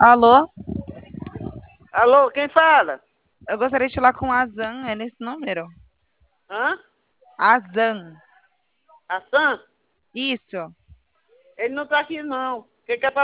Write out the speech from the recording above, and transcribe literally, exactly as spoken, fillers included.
Alô? Alô, quem fala? Eu gostaria de falar com a Azan, é nesse número. Hã? Azan. A Sam? Isso. Ele não tá aqui, não. Quem quer falar?